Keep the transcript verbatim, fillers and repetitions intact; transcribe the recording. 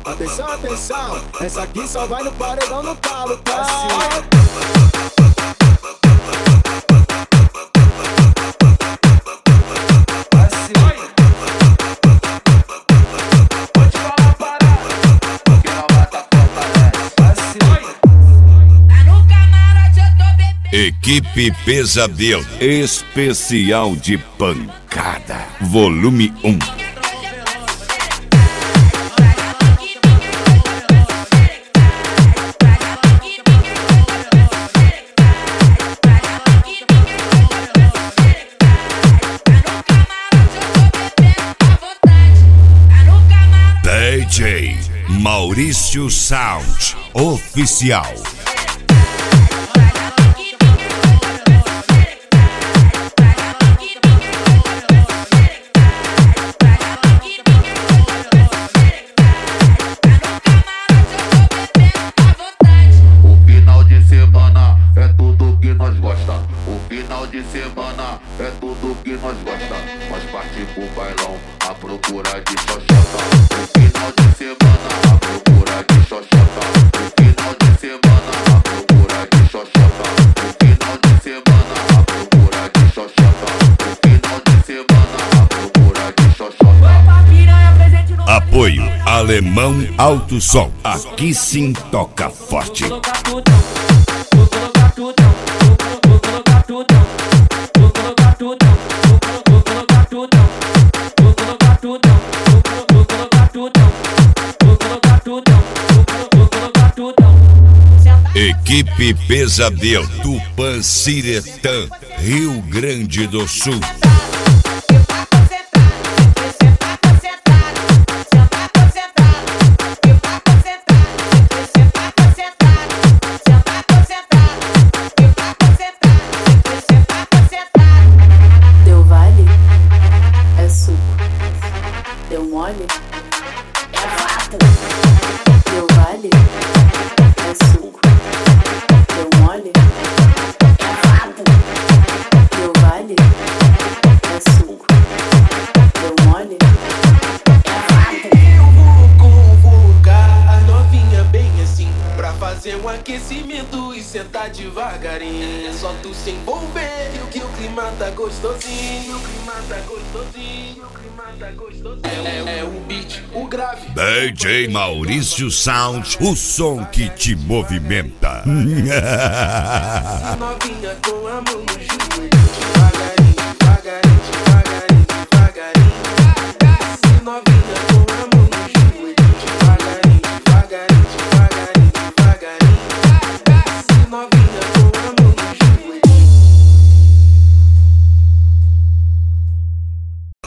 Atenção, atenção, essa aqui só vai no paredão no talo, tá? Equipe Pesadelo, especial de pancada, volume um. D J Maurício Sound Oficial. De semana é tudo que nós gosta. Nós partimos pro bailão à procura de xoxota. No final de semana à procura de xoxota. No final de semana à procura de xoxota. No final de semana à procura de xoxota. No final de semana à procura de xoxota. Apoio Alemão Alto Som. Aqui sim toca forte. Equipe Pesadelo, Tupanciretã, Rio Grande do Sul. Deu vale? É suco. Deu mole? É fato. Deu vale? É suco. Deu mole? É fato. Deu vale? É suco. Deu mole? É fato. Eu vou convocar a novinha bem assim, pra fazer um aquecimento e sentar devagarinho. É só tu se envolver que o clima tá gostosinho. O clima tá gostosinho. O clima tá gostosinho. É, é o beat, o grave. D J Maurício Sound, o som que te movimenta. Novinha com a mão no